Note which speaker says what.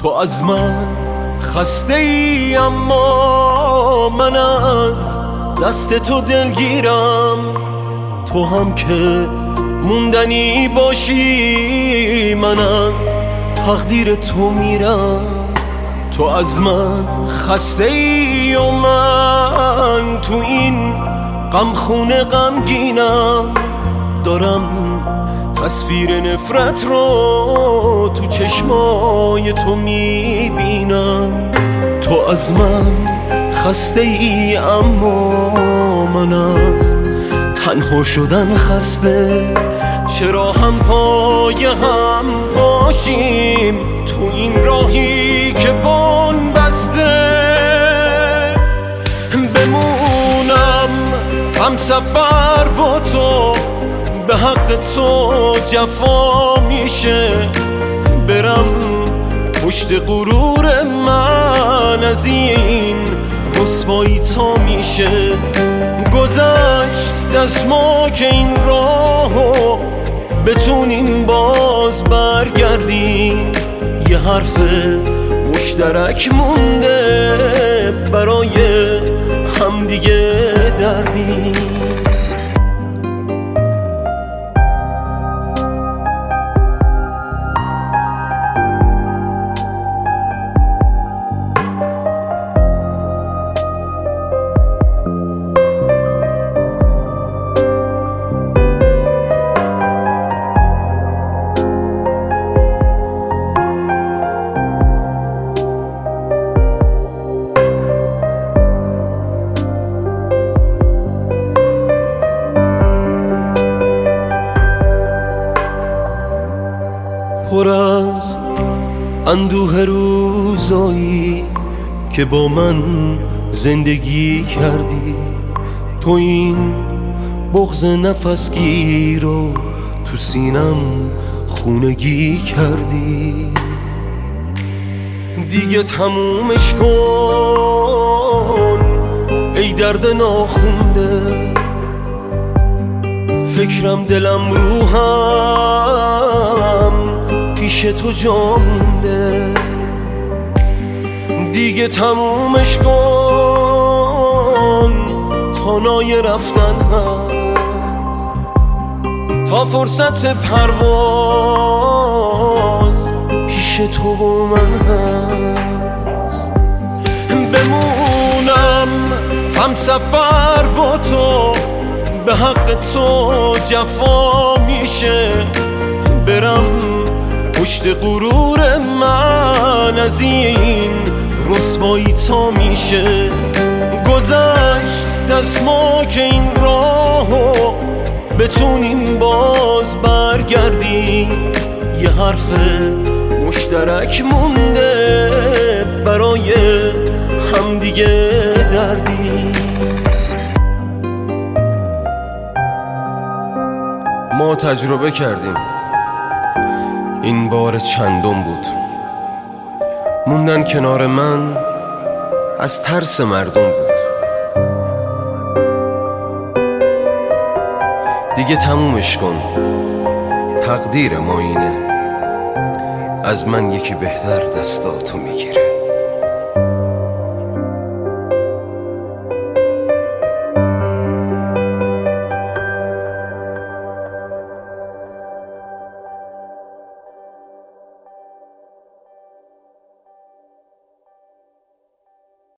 Speaker 1: تو از من خسته ای اما من از دست تو دلگیرم. تو هم که موندنی باشی من از تقدیر تو میرم. تو از من خسته ای و من تو این غمخونه غمگینم. دارم تصویر نفرت رو تو چشمای تو میبینم. تو از من خسته ای اما من از تنها شدن خسته. چرا هم پای هم باشیم تو این راهی که بن بسته. بمونم هم سفر با تو به حق تو جفا میشه. برم پشت غرور من از این رسوایی تا میشه. گذشت دست ما که این راهو بتونیم باز برگردیم. یه حرف مشترک مونده برای همدیگه دردیم. پر از اندوه روزایی که با من زندگی کردی. تو این بغض نفسگیر رو تو سینم خونگی کردی. دیگه تمومش کن ای درد ناخونده. فکرم دلم روحم پیش تو جا مونده. دیگه تمومش کن تا نای رفتن هست. تا فرصت پرواز پیش تو و من هست. بمونم هم سفر با تو به حق تو جفا میشه. برم پشت غرور من از این رسوایی تا میشه. گذشت دست ما که این راهو بتونیم باز برگردیم. یه حرف مشترک مونده برای همدیگه دردیم.
Speaker 2: ما تجربه کردیم این بار چندم بود. موندن کنار من از ترس مردم بود. دیگه تمومش کن تقدیر ما اینه. از من یکی بهتر دستاتو میگیره.